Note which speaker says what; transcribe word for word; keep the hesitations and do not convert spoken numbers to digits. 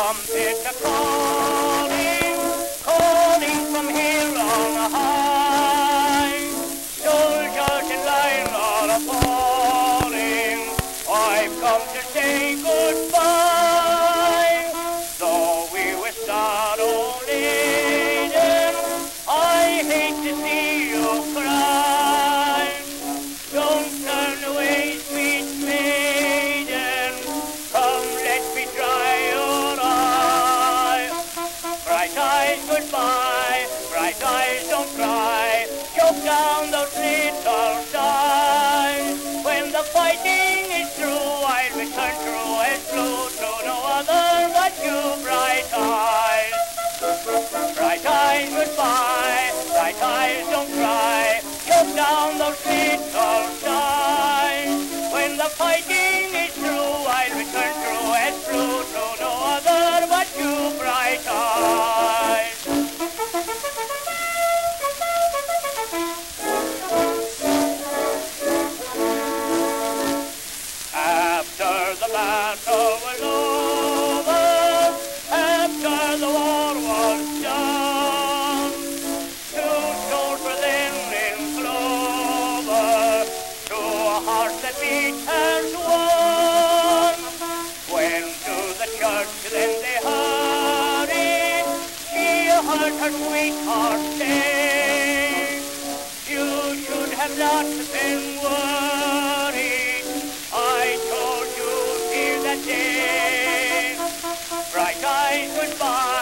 Speaker 1: trumpets are calling, calling from here on high. Soldiers in line are falling. I've come to say goodbye. Though we were sorrow laden, I hate to see you cry. Don't turn away, sweet maiden. Come, let me dry your eye. Bright eyes, goodbye. Bright eyes, don't cry. Choke down those little sighs. When the fighting is through, I'll return true as blue to no other but you, bright eyes. Bright eyes, goodbye. Bright eyes, don't cry. Choke down those little sighs. When the fighting is through, I'll return true as blue to no other but you, bright eyes. After the battle was over, after the war was done, two souls were then in clover, two hearts that beat as one. When to the church then they hurried, she heard her sweetheart say, you should have not been worried, I told you till that day. Bright eyes, goodbye.